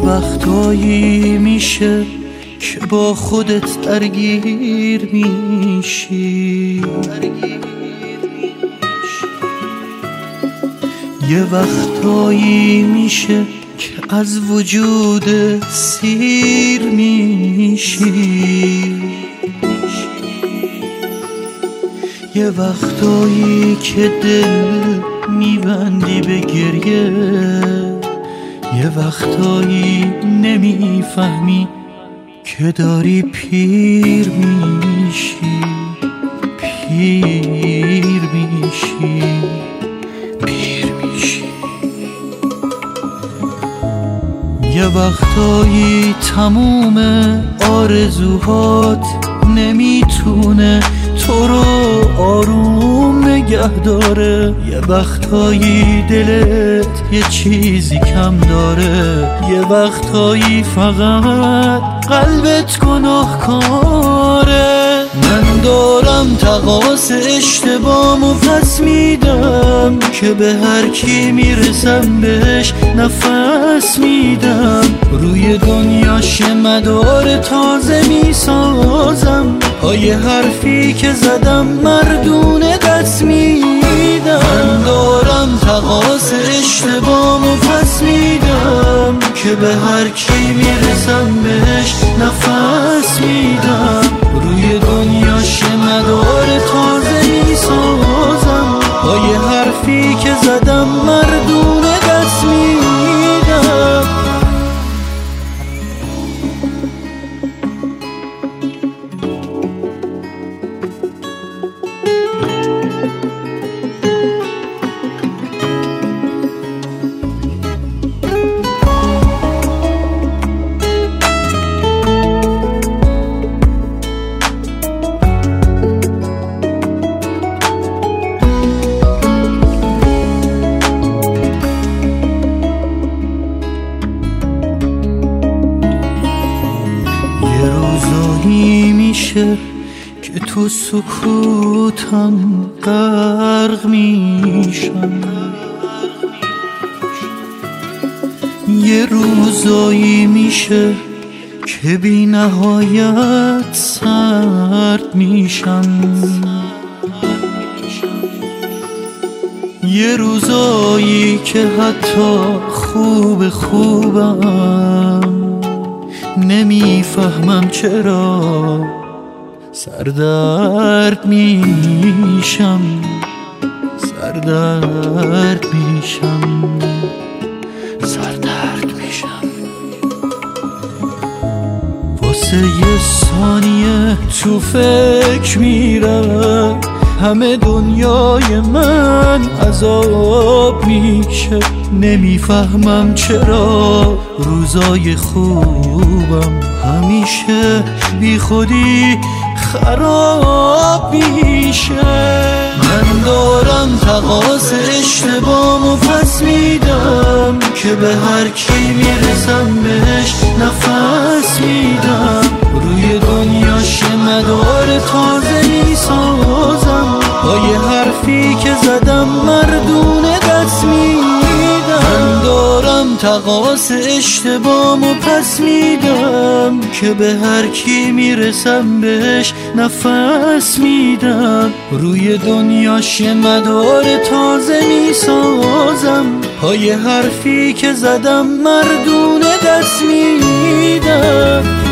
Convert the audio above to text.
وقتایی میشه که با خودت درگیر میشی، یه وقتایی میشه که از وجود سیر میشی، یه وقتایی که دل میبندی به گریه، یه وقتایی نمیفهمی که داری پیر میشی، پیر میشی، پیر میشی. یه وقتایی تموم آرزوهات نمیتونه تو رو آروم نگه داره، یه وقتایی دلت یه چیزی کم داره، یه وقتایی فقط قلبت گناهکاره. من دارم تقاص اشتباهمو پس میدم که به هر کی میرسم بهش نفس میدم، روی دنیاش مدار تازه میسازم، پای حرفی که زدم مردونه دست میدم. من دارم تقاص اشتباهمو پس میدم که به هر کی میرسم بهش نفس میدم، روی دنیاش مدار تازه میسازم، پای حرفی که زدم مردونه دست میدم. میشه که تو سکوتم غرق میشم، یه روزایی میشه که بی نهایت سرد میشم، یه روزایی که حتی خوبم نمیفهمم چرا سردرد میشم، سردرد میشم، سردرد میشم. واسه یه ثانیه تو فکر میرم همه دنیای من عذاب میشه، نمیفهمم چرا روزای خوبم همیشه بی خودی خراب میشه. من دارم تقاص اشتباهمو پس میدم که به هر کی میرسم بهش نفس میدم، روی دنیاش مدار تازه میسازم، پای حرفی که زدم مردونه دست میدم. من دارم تقاص اشتباهمو پس میدم که به هر کی میرسم بهش نفس میدم، روی دنیاش مدار تازه میسازم، پای حرفی که زدم مردونه دست میدم.